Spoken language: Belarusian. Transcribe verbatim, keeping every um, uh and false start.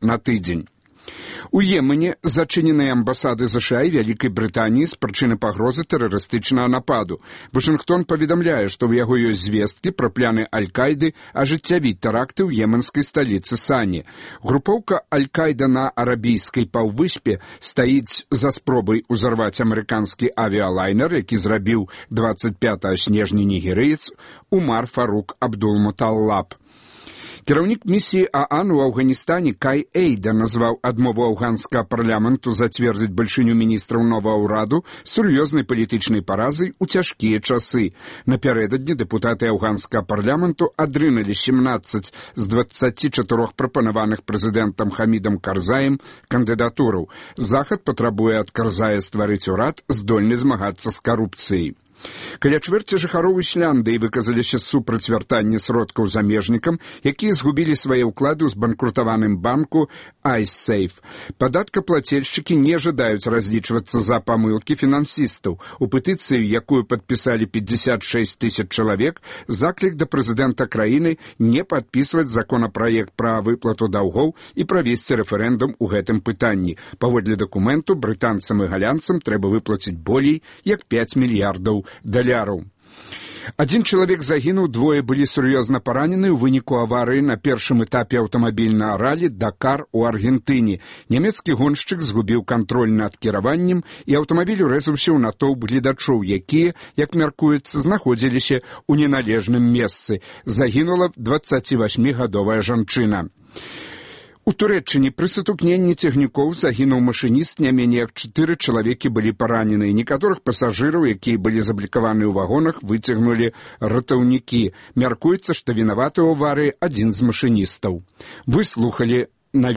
на тыдзень. У Йемене зачыненыя амбасады ЗША і Вялікай Брытаніі з прычыны пагрозы тэрарыстычнага нападу. Вашынгтон паведамляе, што ў яго ёсць звесткі пра пляны Аль-Кайды ажыццявіць тэракты ў йеменскай сталіцы Сані. Групоўка Аль-Кайда на арабійскай паўвыспе стаіць за спробай узарваць амерыканскі авіялайнер, які зрабіў дваццаць пятага снежня нігерыец Умар Фарук Абдул-Муталлаб. Кіраўнік місіі ААН у Афганістане Кай Эйда назваў адмову афганскага парламенту зацвердзіць бальшыню міністраў новага ўраду сур'ёзнай палітычнай паразай у цяжкія часы. Напярэдадні дэпутаты афганскага парламенту адрынулі сямнаццаць з дваццаці чатырох прапанаваных прэзідэнтам Хамідам Карзаем кандыдатураў. Захад патрабуе ад Карзая стварыць урад, здольны змагацца з карупцыяй. Каля чвэрці жыхароў Ісляндыі выказаліся супраць вяртання сродкаў замежнікам, якія згубілі свае ўклады ў збанкрутаваным банку iSafe. Падаткаплацельшчыкі не жадаюць разлічвацца за памылкі фінансістаў. У петыцыі, якую падпісалі пятьдесят шесть тысяч чалавек, заклік да прэзідэнта краіны не падпісваць законапраект пра выплату даўгоў і правесці рэферэндум у гэтым пытанні. Паводле дакументу, брытанцам і галянцам трэба выплаціць болей як пяць мільярдаў даляраў. Адзін чалавек загінуў, двое былі сур'ёзна паранены ў выніку аварыі на першым этапе аўтамабільнага ралі «Дакар» у Аргентыне. Нямецкі гоншчык згубіў кантроль над кіраваннем, і аўтамабіль урэзаўся ў натоўп гледачоў, якія, як мяркуецца, знаходзіліся ў неналежным месцы. Загінула дваццацівасьмігадовая жанчына. У Турэччыне пры сутыкненні цягнікоў загінуў машыніст, не меней як чатыры чалавекі былі паранены. Некаторых пасажыраў, якія былі заблікаваны ў вагонах, выцягнулі ратаўнікі. Мяркуецца, што вінаваты ў аварыі адзін з машыністаў. Вы слухалі